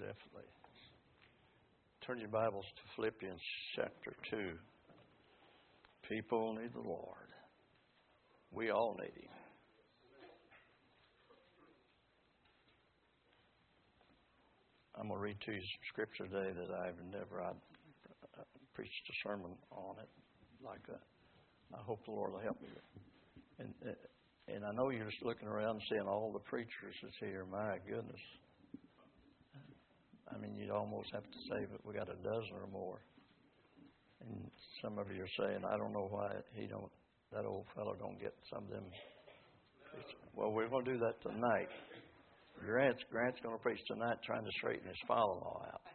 Definitely. Turn your Bibles to Philippians chapter 2. People need the Lord. We all need Him. I'm going to read to you some scripture today that I've never preached a sermon on it like that. I hope the Lord will help me. And I know you're just looking around and seeing all the preachers that's here. My goodness. I mean, you'd almost have to say that we got a dozen or more. And some of you are saying, I don't know why that old fellow don't get some of them. Well, we're going to do that tonight. Grant's going to preach tonight trying to straighten his father-in-law out.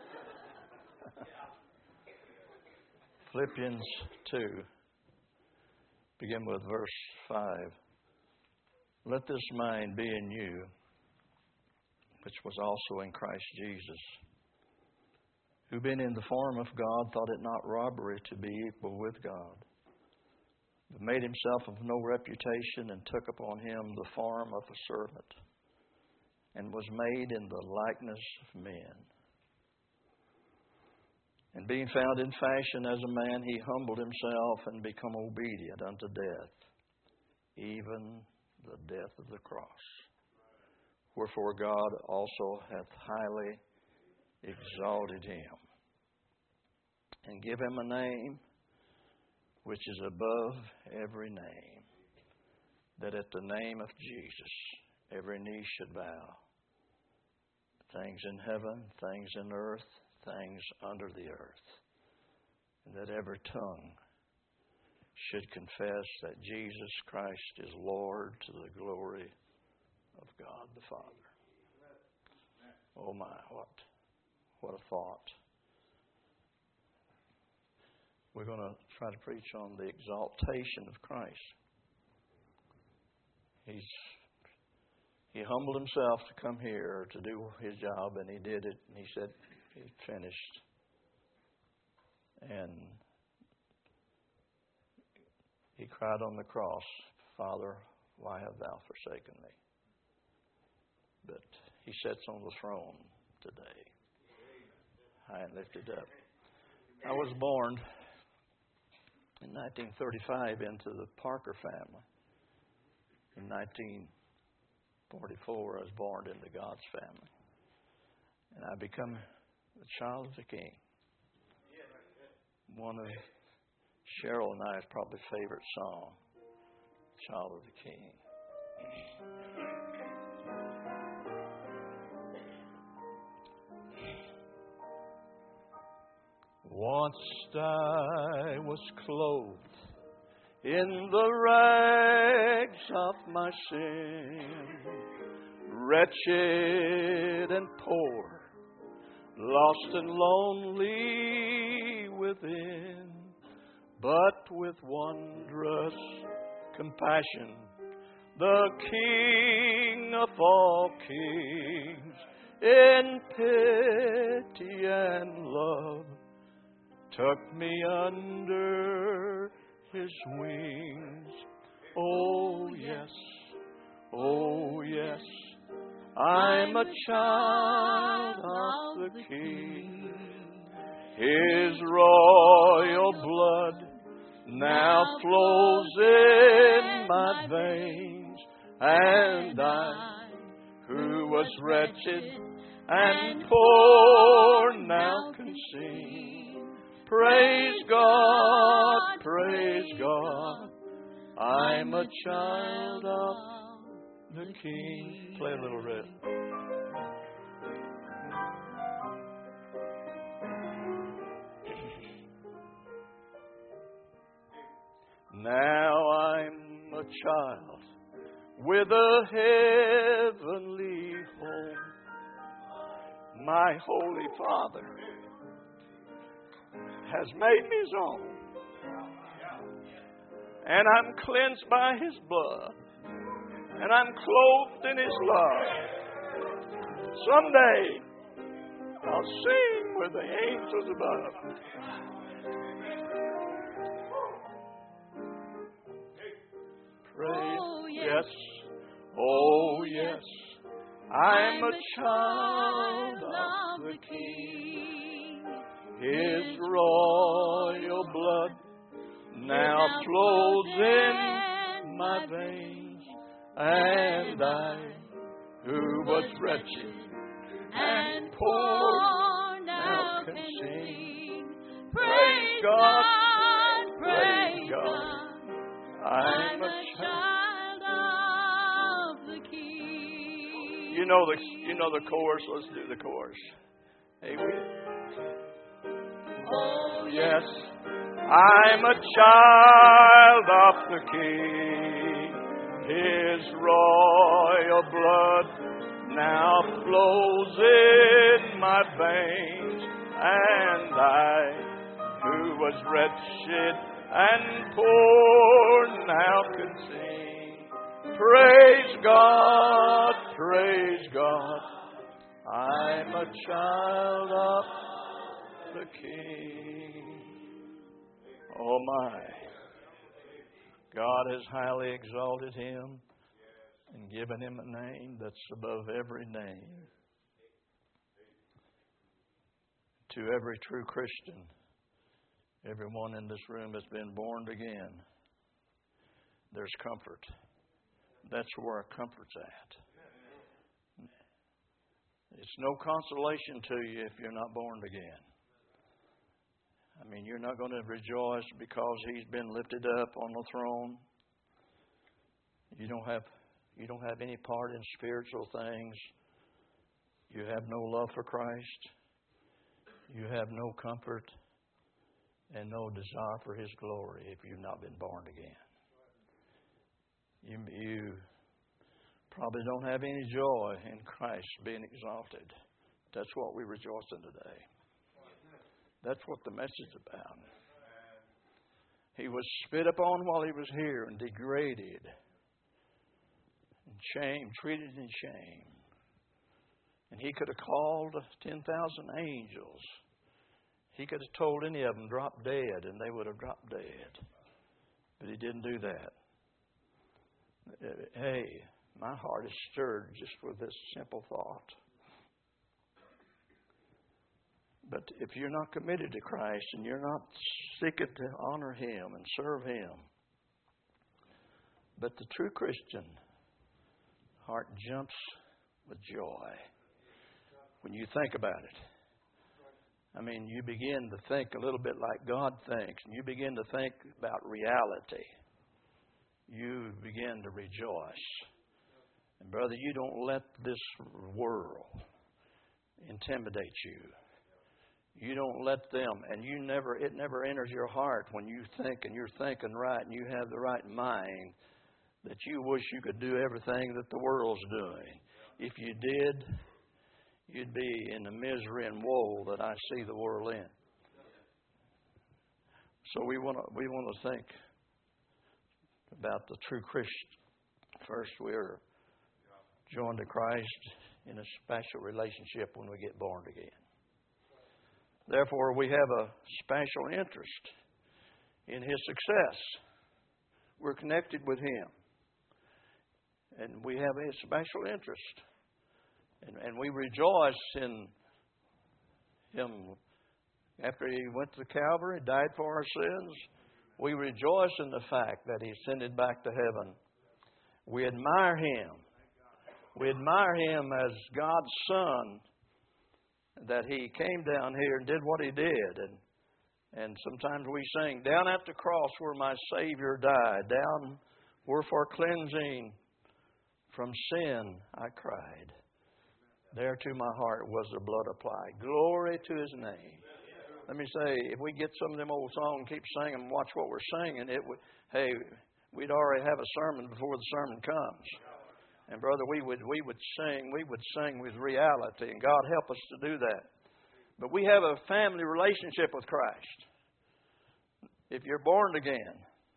Philippians 2, begin with verse 5. Let this mind be in you, which was also in Christ Jesus, who being in the form of God thought it not robbery to be equal with God, but made himself of no reputation and took upon him the form of a servant, and was made in the likeness of men. And being found in fashion as a man, he humbled himself and became obedient unto death, even the death of the cross. Wherefore God also hath highly exalted him, and give him a name which is above every name, that at the name of Jesus every knee should bow, things in heaven, things in earth, things under the earth, and that every tongue should confess that Jesus Christ is Lord to the glory of God the Father. Oh my, what a thought. We're going to try to preach on the exaltation of Christ. He humbled himself to come here to do his job, and he did it, and he said he'd finished. And he cried on the cross, Father, why hast thou forsaken me? But he sits on the throne today, high and lifted up. I was born in 1935 into the Parker family. In 1944, I was born into God's family. And I become the child of the King. One of Cheryl and I's probably favorite song, Child of the King. Once I was clothed in the rags of my sin, wretched and poor, lost and lonely within, but with wondrous compassion, the King of all kings, in pity and love, took me under His wings. Oh yes, I'm a child of the King. His royal blood now flows in my veins, and I, who was wretched and poor, now can sing. Praise God, I'm a child of the King. Play a little bit. Now I'm a child with a heavenly home. My Holy Father has made me His own, and I'm cleansed by His blood, and I'm clothed in His love. Someday I'll sing with the angels above. Praise, yes, oh yes, I'm a child of the King. His royal blood now flows in my veins, and I, who was wretched and poor, now can sing. Praise God, praise God. I'm a child of the King. You know the chorus. Let's do the chorus. Amen. Oh yes, I'm a child of the King. His royal blood now flows in my veins, and I, who was wretched and poor, now can sing. Praise God, praise God. I'm a child of the King. Oh my. God has highly exalted him and given him a name that's above every name. To every true Christian, everyone in this room has been born again. There's comfort. That's where our comfort's at. It's no consolation to you if you're not born again. I mean, you're not going to rejoice because he's been lifted up on the throne. You don't have any part in spiritual things. You have no love for Christ. You have no comfort and no desire for his glory if you've not been born again. You probably don't have any joy in Christ being exalted. That's what we rejoice in today. That's what the message is about. He was spit upon while he was here and degraded and shamed, treated in shame. And he could have called 10,000 angels. He could have told any of them, drop dead, and they would have dropped dead. But he didn't do that. Hey, my heart is stirred just with this simple thought. But if you're not committed to Christ and you're not seeking to honor him and serve him, but the true Christian heart jumps with joy when you think about it. I mean, you begin to think a little bit like God thinks, and you begin to think about reality. You begin to rejoice. And brother, you don't let this world intimidate you. You don't let them, and it never enters your heart when you think and you're thinking right and you have the right mind that you wish you could do everything that the world's doing. If you did, you'd be in the misery and woe that I see the world in. So we want to think about the true Christian. First, we're joined to Christ in a special relationship when we get born again. Therefore, we have a special interest in his success. We're connected with him. And we have a special interest. And we rejoice in him. After he went to Calvary, died for our sins, we rejoice in the fact that he ascended back to heaven. We admire him. We admire him as God's Son, that he came down here and did what he did. And sometimes we sing, down at the cross where my Savior died, down where for cleansing from sin I cried. There to my heart was the blood applied. Glory to his name. Let me say, if we get some of them old songs and keep singing and watch what we're singing, we'd already have a sermon before the sermon comes. And brother, we would sing with reality, and God help us to do that. But we have a family relationship with Christ. If you're born again.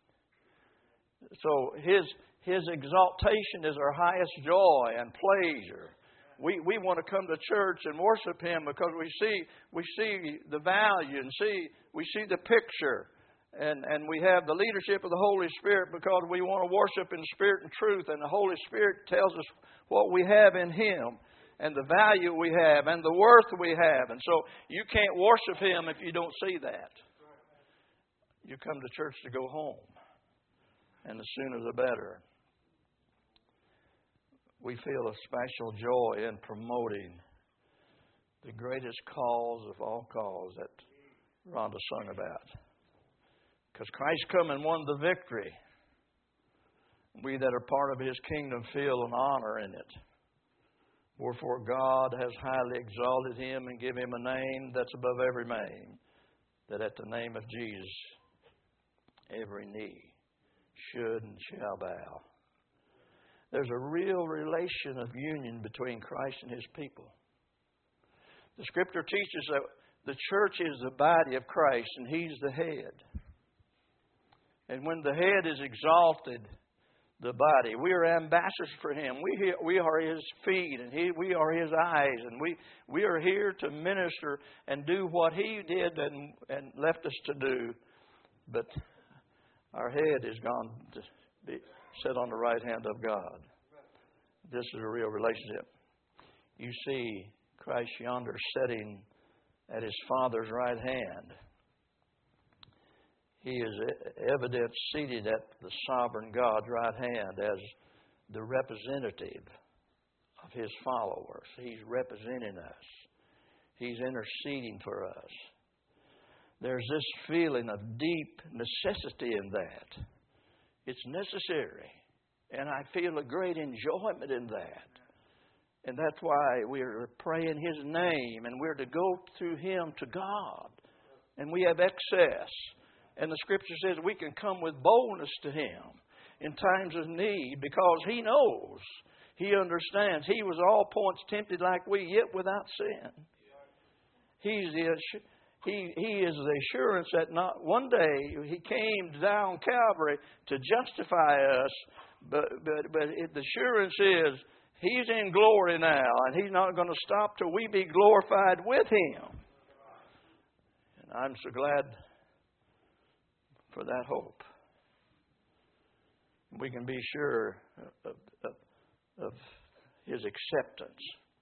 So his exaltation is our highest joy and pleasure. We want to come to church and worship him because we see the value and we see the picture. And we have the leadership of the Holy Spirit because we want to worship in spirit and truth. And the Holy Spirit tells us what we have in him. and the value we have and the worth we have. And so you can't worship Him if you don't see that. You come to church to go home, and the sooner the better. We feel a special joy in promoting the greatest cause of all cause that Rhonda sung about. Because Christ come and won the victory. We that are part of His kingdom feel an honor in it. Wherefore God has highly exalted Him and given Him a name that's above every name, that at the name of Jesus every knee should and shall bow. There's a real relation of union between Christ and His people. The Scripture teaches that the church is the body of Christ and He's the head. And when the head is exalted, the body, we are ambassadors for Him. We are His feet and we are His eyes. And we are here to minister and do what He did and left us to do. But our head is gone to be set on the right hand of God. This is a real relationship. You see Christ yonder sitting at His Father's right hand. He is evident seated at the sovereign God's right hand as the representative of His followers. He's representing us. He's interceding for us. There's this feeling of deep necessity in that. It's necessary. And I feel a great enjoyment in that. And that's why we're praying His name and we're to go through Him to God. And we have access. And the Scripture says we can come with boldness to Him in times of need because He knows. He understands. He was all points tempted like we, yet without sin. He is the assurance that not one day He came down Calvary to justify us, but the assurance is He's in glory now, and He's not going to stop till we be glorified with Him. And I'm so glad for that hope. We can be sure of His acceptance.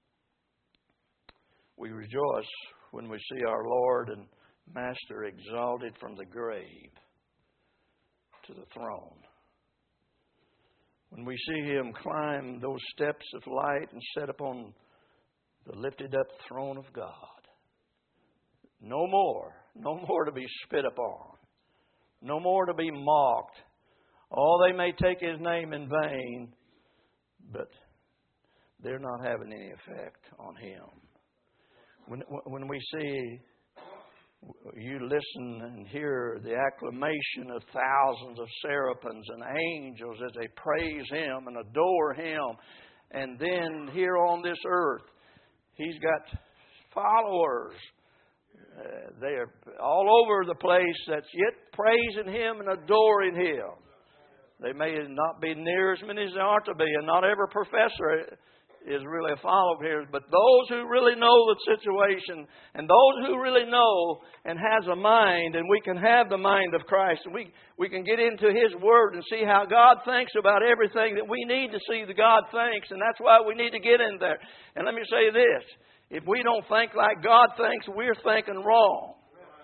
We rejoice when we see our Lord and Master exalted from the grave to the throne. When we see Him climb those steps of light and set upon the lifted up throne of God. No more to be spit upon. No more to be mocked. Oh, they may take His name in vain, but they're not having any effect on Him. When we see, you listen and hear the acclamation of thousands of seraphims and angels as they praise Him and adore Him. And then here on this earth, He's got followers. They are all over the place that's yet praising Him and adoring Him. They may not be near as many as they ought to be, and not every professor is really a follower of His, but those who really know the situation, and those who really know and has a mind, and we can have the mind of Christ, and we can get into His Word and see how God thinks about everything that we need to see that God thinks, and that's why we need to get in there. And let me say this. If we don't think like God thinks, we're thinking wrong.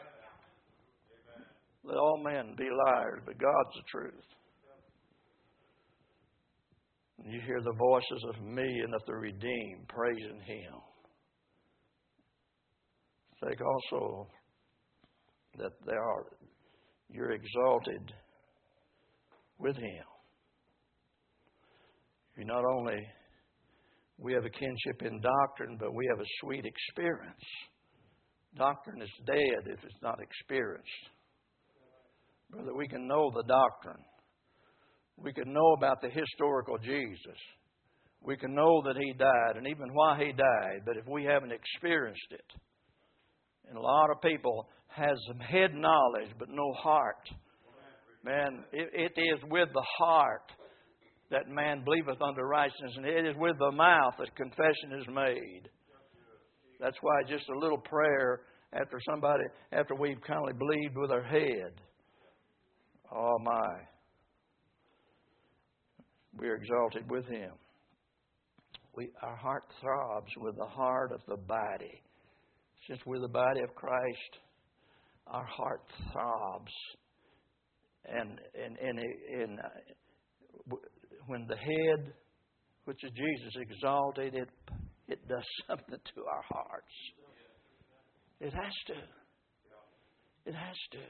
Let all men be liars, but God's the truth. And you hear the voices of me and of the redeemed praising Him. Think also that you're exalted with Him. You not only we have a kinship in doctrine, but we have a sweet experience. Doctrine is dead if it's not experienced. Brother, we can know the doctrine. We can know about the historical Jesus. We can know that He died and even why He died. But if we haven't experienced it, and a lot of people has some head knowledge but no heart. Man, it is with the heart that man believeth unto righteousness, and it is with the mouth that confession is made. That's why just a little prayer after we've kind of believed with our head. Oh my. We are exalted with Him. our heart throbs with the heart of the body. Since we're the body of Christ, our heart throbs. And when the head, which is Jesus, exalted, it does something to our hearts. It has to. It has to.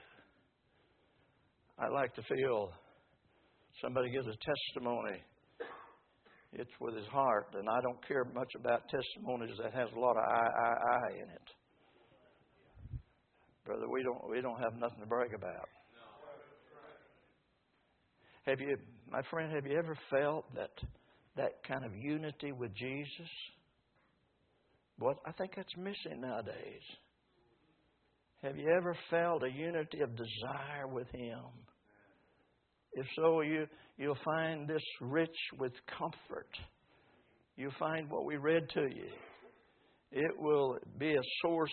I like to feel somebody gives a testimony. It's with his heart, and I don't care much about testimonies that has a lot of I in it. Brother, we don't have nothing to brag about. Have you, my friend, have you ever felt that kind of unity with Jesus? Well, I think that's missing nowadays. Have you ever felt a unity of desire with Him? If so, you'll find this rich with comfort. You'll find what we read to you. It will be a source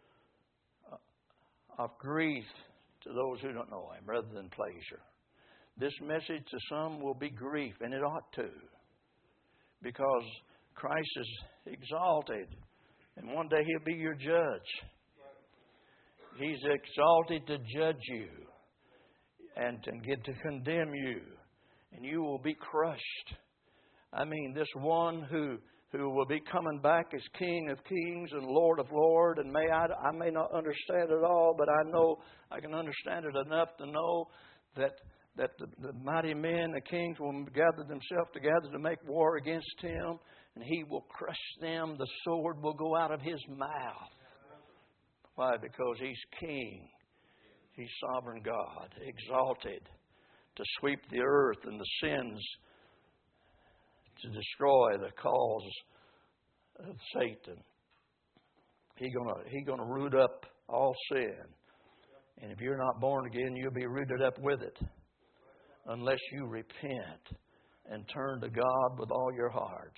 of grief to those who don't know Him rather than pleasure. This message to some will be grief, and it ought to, because Christ is exalted, and one day He'll be your judge. He's exalted to judge you and to get to condemn you, and you will be crushed. I mean, this one who will be coming back as King of Kings and Lord of Lords, and I may not understand it all, but I know I can understand it enough to know that the mighty men, the kings, will gather themselves together to make war against Him, and He will crush them. The sword will go out of His mouth. Why? Because He's King. He's sovereign God, exalted to sweep the earth and the sins, to destroy the cause of Satan. He's gonna root up all sin. And if you're not born again, you'll be rooted up with it, unless you repent and turn to God with all your heart.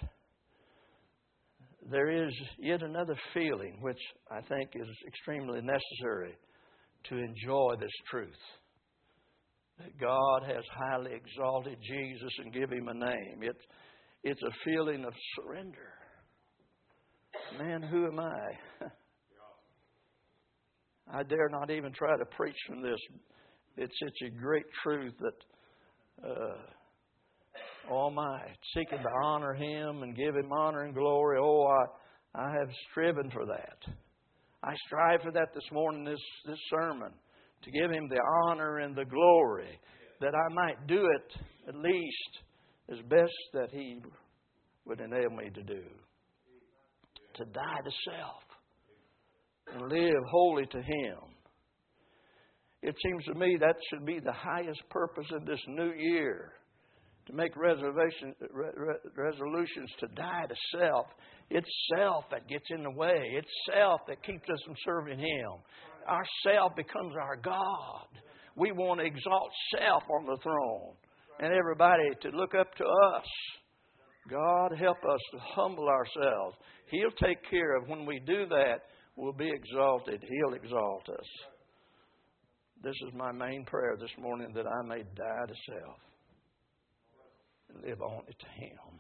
There is yet another feeling which I think is extremely necessary to enjoy this truth. That God has highly exalted Jesus and give Him a name. It's a feeling of surrender. Man, who am I? I dare not even try to preach from this. It's such a great truth that seeking to honor Him and give Him honor and glory. Oh, I have striven for that. I strive for that this morning, this sermon, to give Him the honor and the glory, that I might do it at least as best that He would enable me to do. To die to self and live wholly to Him. It seems to me that should be the highest purpose in this new year. To make resolutions to die to self. It's self that gets in the way. It's self that keeps us from serving Him. Our self becomes our God. We want to exalt self on the throne and everybody to look up to us. God, help us to humble ourselves. He'll take care of when we do that. We'll be exalted. He'll exalt us. This is my main prayer this morning, that I may die to self. Live only to Him.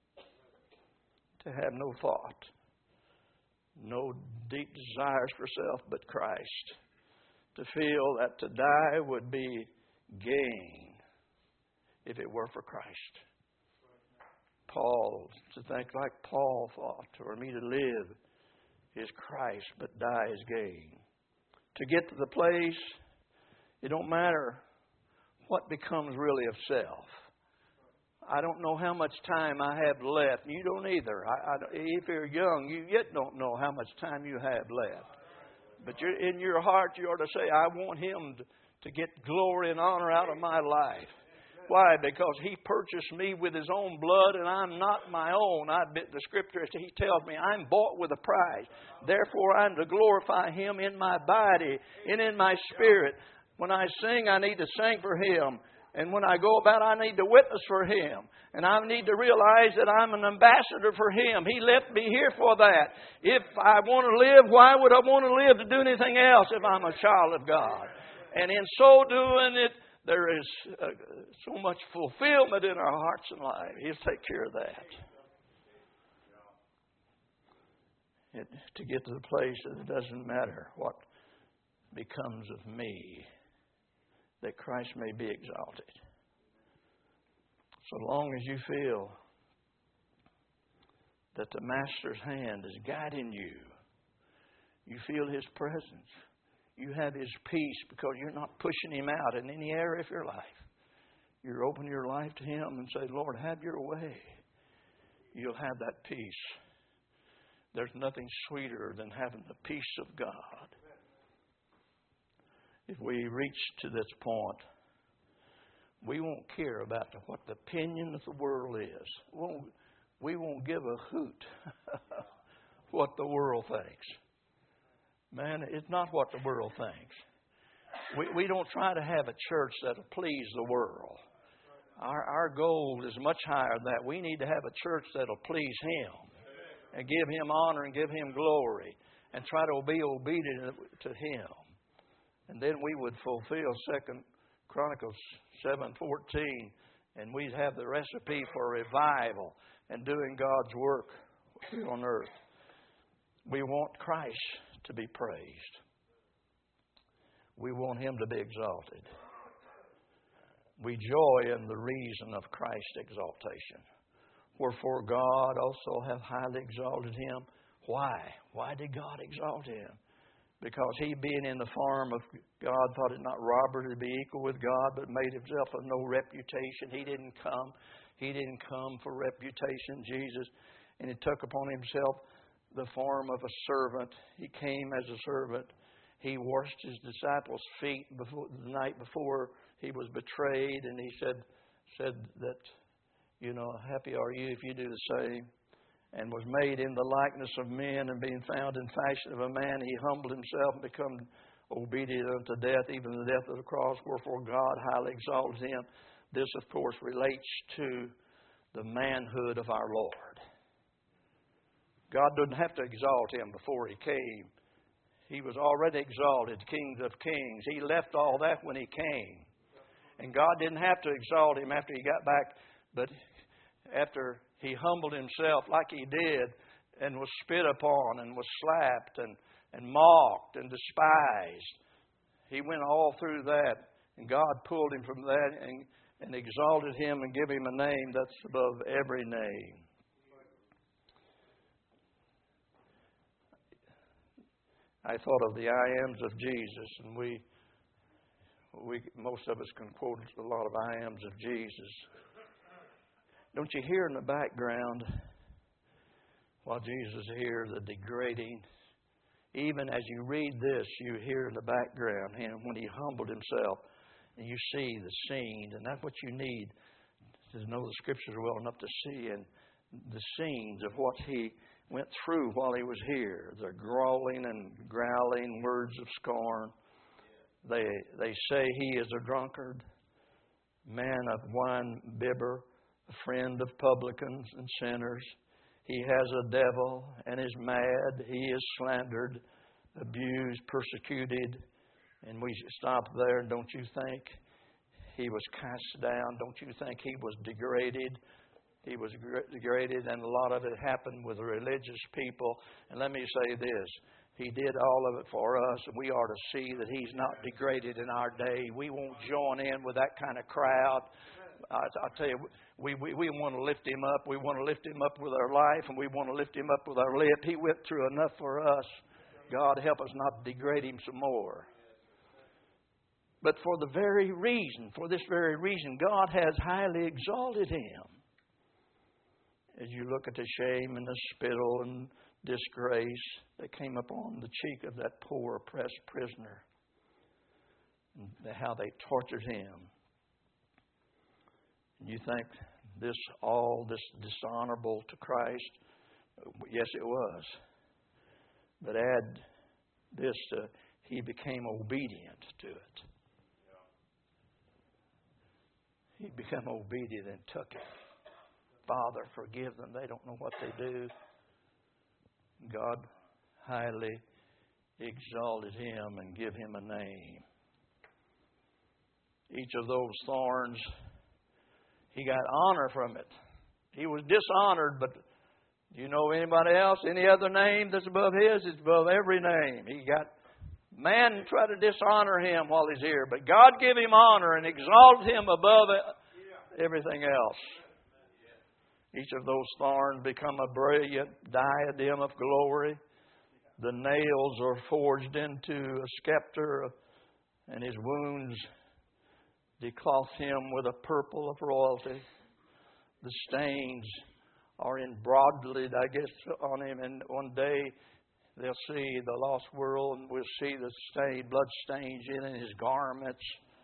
To have no thought, no deep desires for self but Christ. To feel that to die would be gain if it were for Christ. Paul, to think like Paul thought, for me to live is Christ, but die is gain. To get to the place, it don't matter what becomes really of self. I don't know how much time I have left. You don't either. If you're young, you yet don't know how much time you have left. But in your heart, you ought to say, I want Him to get glory and honor out of my life. Why? Because He purchased me with His own blood, and I'm not my own. The Scripture, He tells me, I'm bought with a price. Therefore, I'm to glorify Him in my body and in my spirit. When I sing, I need to sing for Him. And when I go about, I need to witness for Him. And I need to realize that I'm an ambassador for Him. He left me here for that. If I want to live, why would I want to live to do anything else if I'm a child of God? And in so doing it, there is so much fulfillment in our hearts and lives. He'll take care of that. to get to the place that it doesn't matter what becomes of me, that Christ may be exalted. So long as you feel that the Master's hand is guiding you, you feel His presence, you have His peace because you're not pushing Him out in any area of your life. You open your life to Him and say, Lord, have your way. You'll have that peace. There's nothing sweeter than having the peace of God. If we reach to this point, we won't care about what the opinion of the world is. We won't give a hoot what the world thinks. Man, it's not what the world thinks. We don't try to have a church that'll please the world. Our goal is much higher than that. We need to have a church that'll please Him and give Him honor and give Him glory and try to be obedient to Him. And then we would fulfill 2 Chronicles 7:14, and we'd have the recipe for revival and doing God's work on earth. We want Christ to be praised. We want Him to be exalted. We joy in the reason of Christ's exaltation. Wherefore God also hath highly exalted Him. Why? Why did God exalt Him? Because He, being in the form of God, thought it not robbery to be equal with God, but made Himself of no reputation. He didn't come for reputation, Jesus. And He took upon Himself the form of a servant. He came as a servant. He washed His disciples' feet the night before He was betrayed. And He said that, happy are you if you do the same. And was made in the likeness of men, and being found in fashion of a man, He humbled Himself and become obedient unto death, even the death of the cross. Wherefore God highly exalted Him. This, of course, relates to the manhood of our Lord. God didn't have to exalt Him before He came. He was already exalted, King of kings. He left all that when He came. And God didn't have to exalt Him after He got back, but after He humbled Himself like He did and was spit upon and was slapped and mocked and despised. He went all through that, and God pulled Him from that and exalted Him and gave Him a name that's above every name. I thought of the I ams of Jesus, and we most of us can quote a lot of I ams of Jesus. Don't you hear in the background, while Jesus is here, the degrading? Even as you read this, you hear in the background Him when He humbled Himself, and you see the scene. And that's what you need to know the Scriptures well enough to see, and the scenes of what He went through while He was here. The growling and growling words of scorn. They say He is a drunkard, man of wine bibber, a friend of publicans and sinners. He has a devil and is mad. He is slandered, abused, persecuted. And we stop there. Don't you think He was cast down? Don't you think He was degraded? He was degraded, and a lot of it happened with religious people. And let me say this. He did all of it for us, and we are to see that He's not degraded in our day. We won't join in with that kind of crowd. I tell you, we want to lift Him up. We want to lift Him up with our life, and we want to lift Him up with our lip. He went through enough for us. God help us not degrade Him some more. But for this very reason, God has highly exalted Him. As you look at the shame and the spittle and disgrace that came upon the cheek of that poor oppressed prisoner, and how they tortured Him. You think all this dishonorable to Christ? Yes, it was. But add this to, He became obedient to it. He became obedient and took it. Father, forgive them. They don't know what they do. God highly exalted Him and give Him a name. Each of those thorns, He got honor from it. He was dishonored, but Do you know anybody else? Any other name that's above His? It's above every name. Man try to dishonor Him while He's here, but God give Him honor and exalt Him above everything else. Each of those thorns become a brilliant diadem of glory. The nails are forged into a scepter, and His wounds decloth Him with a purple of royalty. The stains are embroidered, I guess, on Him, and one day they'll see the lost world, and we'll see the blood stains in His garments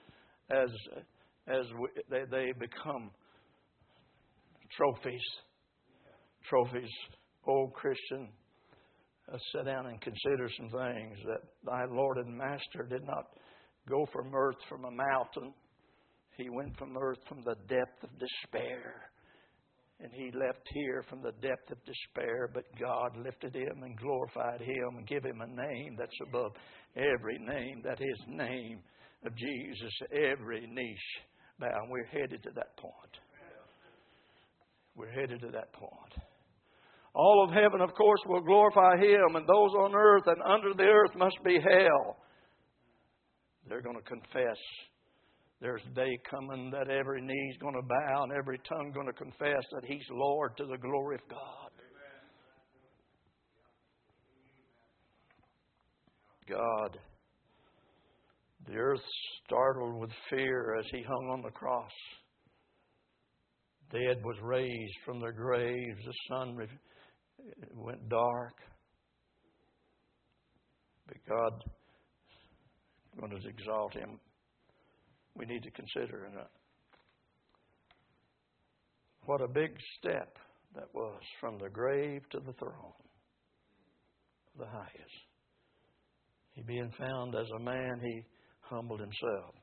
as they become trophies. Trophies. Oh, Christian, sit down and consider some things, that thy Lord and Master did not go from earth from a mountain. He went from earth from the depth of despair. And He left here from the depth of despair, but God lifted Him and glorified Him and gave Him a name that's above every name. That His name of Jesus, every knee bow. And we're headed to that point. We're headed to that point. All of heaven, of course, will glorify Him, and those on earth and under the earth must be hell. They're going to confess. There's a day coming that every knee's going to bow and every tongue going to confess that He's Lord, to the glory of God. God, the earth startled with fear as He hung on the cross. Dead was raised from their graves. The sun went dark. But God is going to exalt Him. We need to consider what a big step that was, from the grave to the throne, the highest. He being found as a man, He humbled Himself.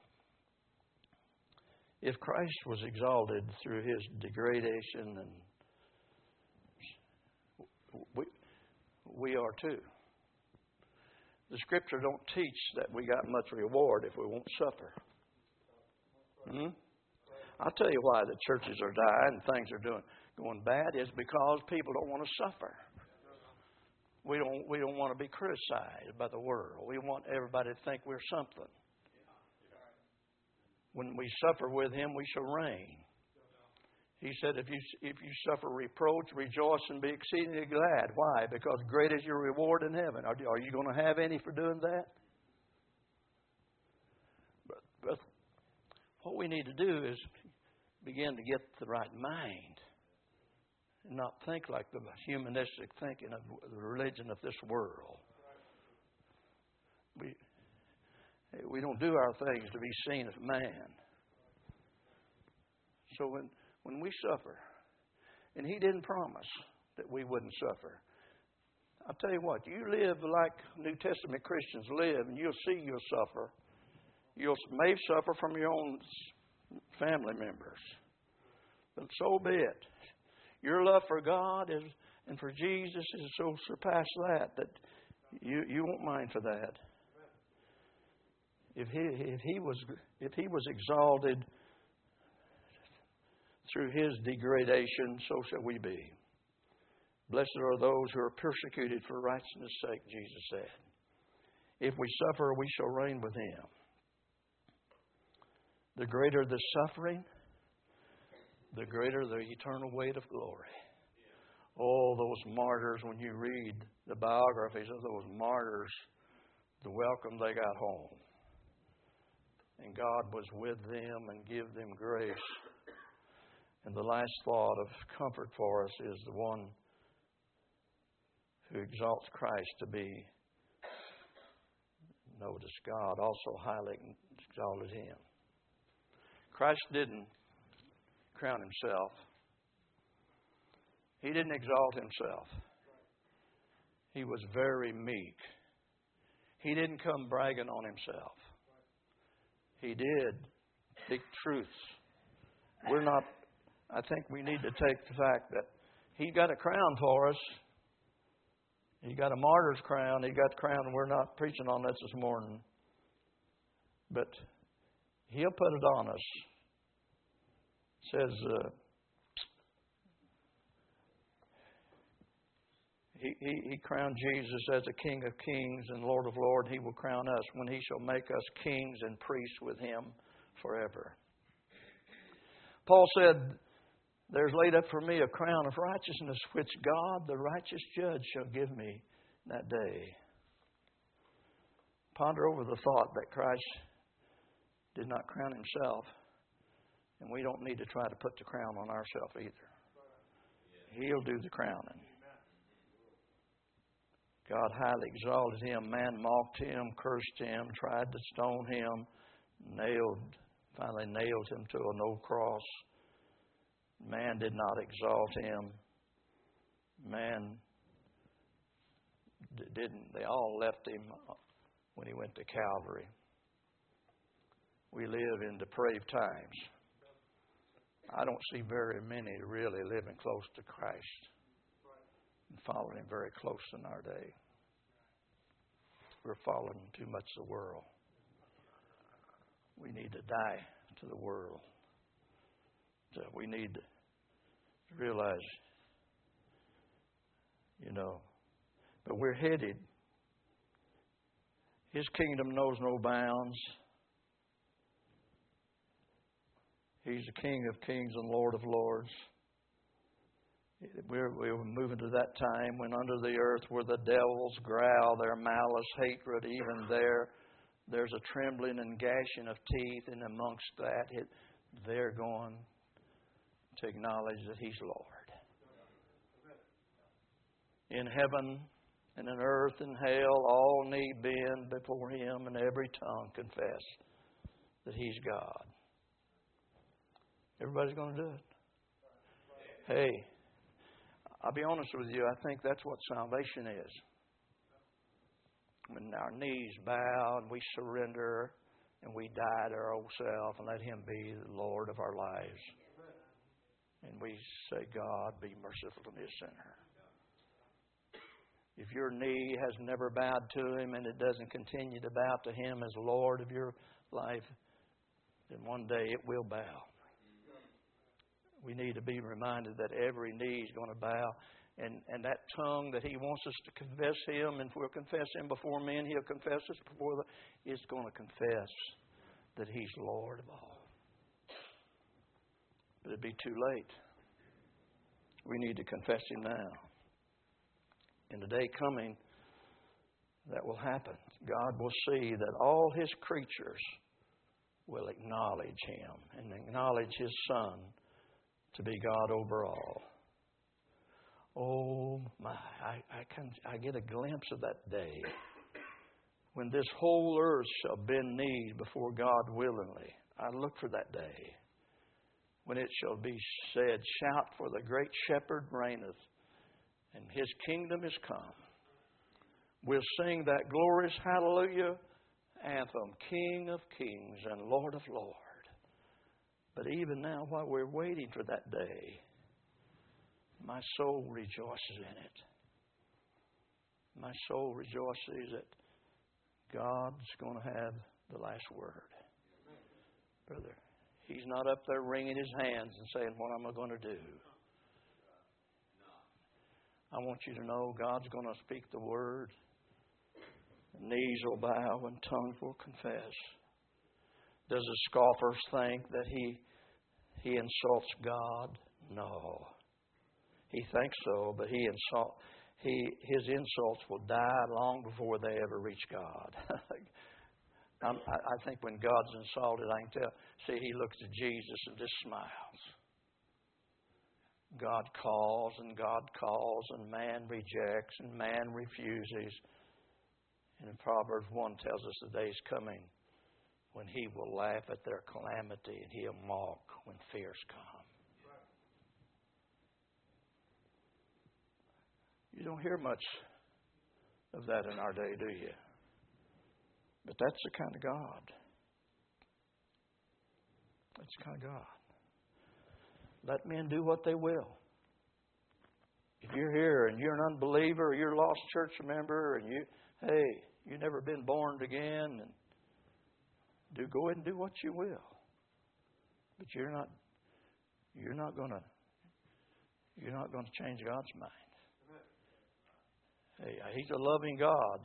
If Christ was exalted through His degradation, and we are too. The Scripture don't teach that we got much reward if we won't suffer. I'll tell you why the churches are dying and things are going bad is because people don't want to suffer. We don't want to be criticized by the world. We want everybody to think we're something. When we suffer with Him, we shall reign. He said, if you suffer reproach, rejoice and be exceedingly glad. Why? Because great is your reward in heaven. Are you going to have any for doing that? But what we need to do is begin to get the right mind and not think like the humanistic thinking of the religion of this world. We don't do our things to be seen as man. So when we suffer, and He didn't promise that we wouldn't suffer. I'll tell you what, you live like New Testament Christians live, and you'll see you'll suffer. You may suffer from your own family members. But so be it. Your love for God and for Jesus is so surpassed that you won't mind for that. If he was exalted through His degradation, so shall we be. Blessed are those who are persecuted for righteousness' sake, Jesus said. If we suffer, we shall reign with Him. The greater the suffering, the greater the eternal weight of glory. Oh, those martyrs, when you read the biographies of those martyrs, the welcome they got home. And God was with them and gave them grace. And the last thought of comfort for us is the one who exalts Christ to be. Notice God also highly exalted Him. Christ didn't crown Himself. He didn't exalt Himself. He was very meek. He didn't come bragging on Himself. He did speak truths. I think we need to take the fact that He got a crown for us. He got a martyr's crown. He got the crown, and we're not preaching on that this morning. But He'll put it on us. It says, He crowned Jesus as the King of Kings and Lord of Lords. He will crown us when He shall make us kings and priests with Him forever. Paul said, there's laid up for me a crown of righteousness, which God, the righteous judge, shall give me that day. Ponder over the thought that Christ did not crown Himself, and we don't need to try to put the crown on ourselves either. He'll do the crowning. God highly exalted Him. Man mocked Him, cursed Him, tried to stone Him, finally nailed Him to an old cross. Man did not exalt Him. Man didn't. They all left Him when He went to Calvary. We live in depraved times. I don't see very many really living close to Christ and following Him very close in our day. We're following too much the world. We need to die to the world. So we need to realize, but we're headed. His kingdom knows no bounds. He's the King of Kings and Lord of Lords. We're moving to that time when under the earth where the devils growl their malice, hatred, even there's a trembling and gashing of teeth, and amongst that, they're going to acknowledge that He's Lord. In heaven and in earth and hell, all knee bend before Him, and every tongue confess that He's God. Everybody's going to do it. Hey, I'll be honest with you, I think that's what salvation is. When our knees bow and we surrender and we die to our old self and let Him be the Lord of our lives. And we say, God, be merciful to me, a sinner. If your knee has never bowed to Him and it doesn't continue to bow to Him as Lord of your life, then one day it will bow. We need to be reminded that every knee is going to bow. And that tongue that He wants us to confess Him, and if we'll confess Him before men, He'll confess us before is going to confess that He's Lord of all. But it'd be too late. We need to confess Him now. In the day coming, that will happen. God will see that all His creatures will acknowledge Him and acknowledge His Son to be God over all. Oh my, I get a glimpse of that day when this whole earth shall bend knees before God willingly. I look for that day when it shall be said, shout, for the great shepherd reigneth, and His kingdom is come. We'll sing that glorious hallelujah anthem, King of kings and Lord of lords. But even now, while we're waiting for that day, my soul rejoices in it. My soul rejoices that God's going to have the last word. Brother, He's not up there wringing His hands and saying, what am I going to do? I want you to know God's going to speak the word. Knees will bow and tongues will confess. Does the scoffer think that he insults God? No. He thinks so, but his insults will die long before they ever reach God. I think when God's insulted, I can tell. See, He looks at Jesus and just smiles. God calls and man rejects and man refuses. And Proverbs 1 tells us the day's coming when He will laugh at their calamity and He'll mock when fears come. You don't hear much of that in our day, do you? But that's the kind of God. That's the kind of God. Let men do what they will. If you're here and you're an unbeliever or you're a lost church member and you've never been born again, and go ahead and do what you will. But you're not going to change God's mind. Hey, He's a loving God.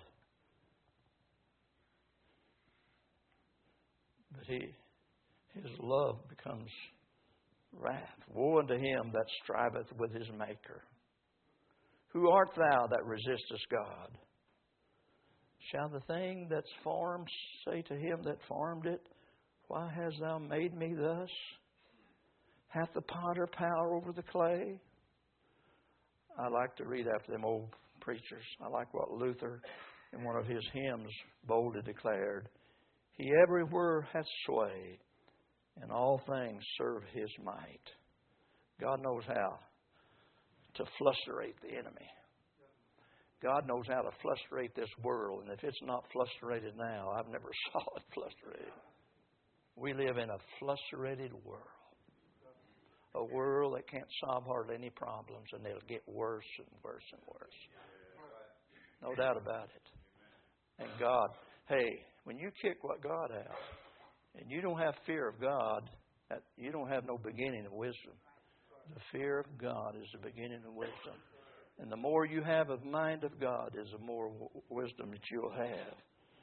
But His love becomes wrath. Woe unto him that striveth with his Maker. Who art thou that resistest God? Shall the thing that's formed say to him that formed it, Why hast thou made me thus? Hath the potter power over the clay? I like to read after them old preachers. I like what Luther in one of his hymns boldly declared. He everywhere hath sway, and all things serve His might. God knows how to frustrate the enemy. God knows how to frustrate this world, and if it's not frustrated now, I've never saw it frustrated. We live in a frustrated world. A world that can't solve hardly any problems, and they'll get worse and worse and worse. No doubt about it. And God, hey, when you kick what God out, and you don't have fear of God, you don't have no beginning of wisdom. The fear of God is the beginning of wisdom. And the more you have of mind of God is the more wisdom that you'll have.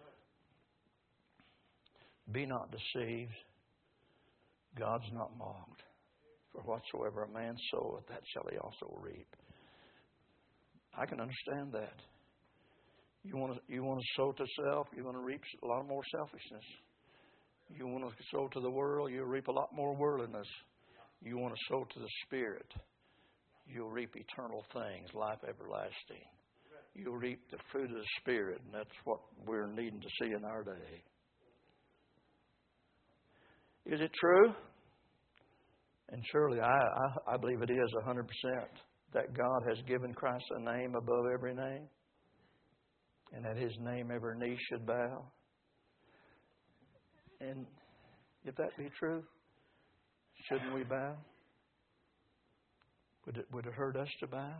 Be not deceived. God's not mocked. For whatsoever a man soweth, that shall he also reap. I can understand that. You want to sow to self, you're going to reap a lot more selfishness. You want to sow to the world, you'll reap a lot more worldliness. You want to sow to the Spirit, you'll reap eternal things, life everlasting. You'll reap the fruit of the Spirit, and that's what we're needing to see in our day. Is it true? And surely I believe it is 100% that God has given Christ a name above every name, and that His name every knee should bow. And if that be true, shouldn't we bow? Would it hurt us to bow?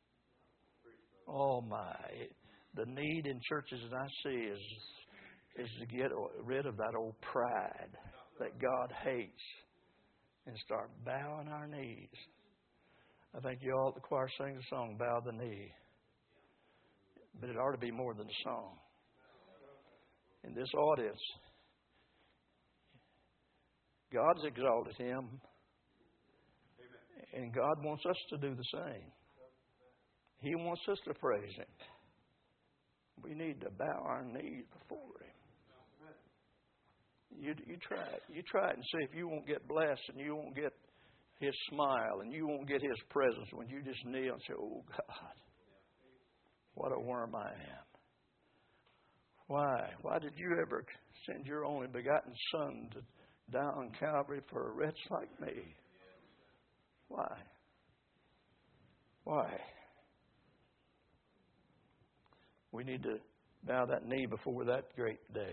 Oh my! The need in churches that I see is to get rid of that old pride that God hates and start bowing our knees. I think you all at the choir sing the song, "Bow the Knee," but it ought to be more than a song. In this audience, God's exalted him, and God wants us to do the same. He wants us to praise Him. We need to bow our knees before Him. You try it. You try it and see if you won't get blessed and you won't get His smile and you won't get His presence when you just kneel and say, "Oh God, what a worm I am. Why? Why did you ever send your only begotten Son to die on Calvary for a wretch like me? Why? Why?" We need to bow that knee before that great day.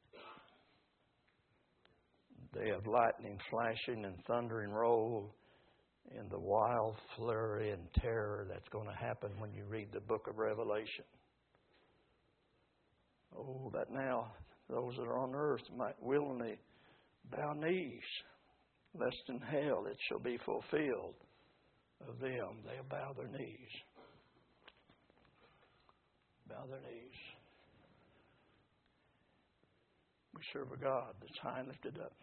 Day of lightning flashing and thundering roll, and the wild flurry and terror that's going to happen when you read the book of Revelation. Oh, that now those that are on earth might willingly bow knees, lest in hell it shall be fulfilled of them. They'll bow their knees. Bow their knees. We serve a God that's high and lifted up.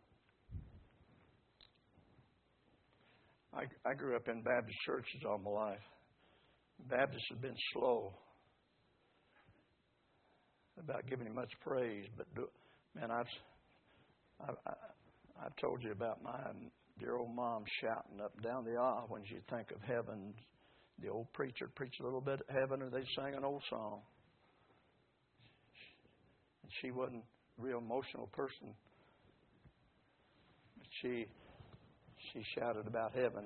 I grew up in Baptist churches all my life. Baptists have been slow about giving Him much praise, but man, I've told you about my dear old mom shouting up down the aisle when you think of heaven. The old preacher preached a little bit of heaven, or they sang an old song. And she wasn't a real emotional person, but she shouted about heaven.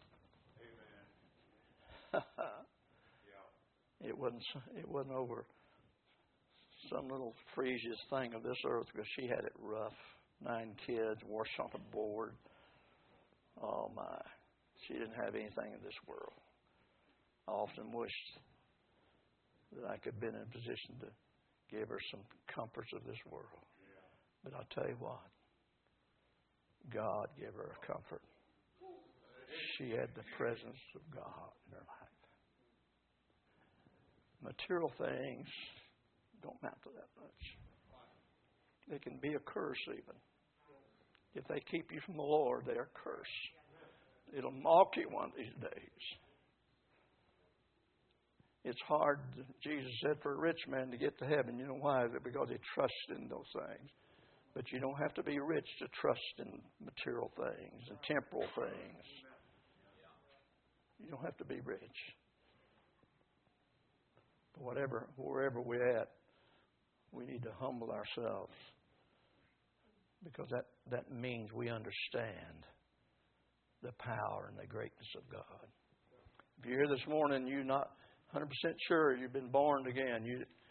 Amen. It wasn't over some little freesiest thing of this earth, because she had it rough. 9 kids, washed on a board. Oh my! She didn't have anything in this world. I often wished that I could have been in a position to give her some comforts of this world. But I'll tell you what, God gave her a comfort. She had the presence of God in her life. Material things don't amount to that much. They can be a curse even. If they keep you from the Lord, they are a curse. It'll mock you one of these days. It's hard, Jesus said, for a rich man to get to heaven. You know why? Is it because he trusts in those things? But you don't have to be rich to trust in material things and temporal things. You don't have to be rich. But wherever we're at, we need to humble ourselves. Because that means we understand the power and the greatness of God. If you're here this morning, you're not 100% sure you've been born again.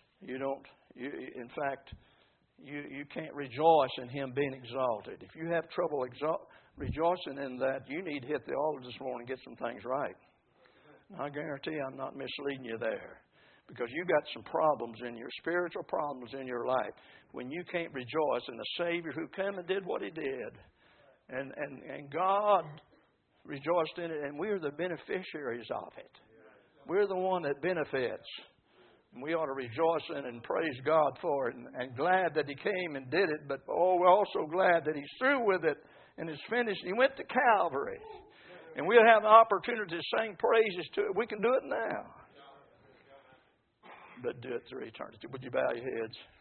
In fact, you can't rejoice in Him being exalted. If you have trouble rejoicing in that, you need to hit the altar this morning and get some things right. And I guarantee I'm not misleading you there. Because you've got some problems in your spiritual problems in your life when you can't rejoice in a Savior who came and did what He did. And God rejoiced in it, and we're the beneficiaries of it. We're the one that benefits. And we ought to rejoice in it and praise God for it and glad that He came and did it. But we're also glad that He's through with it and it's finished. He went to Calvary. And we'll have an opportunity to sing praises to it. We can do it now. But do it through eternity. Would you bow your heads?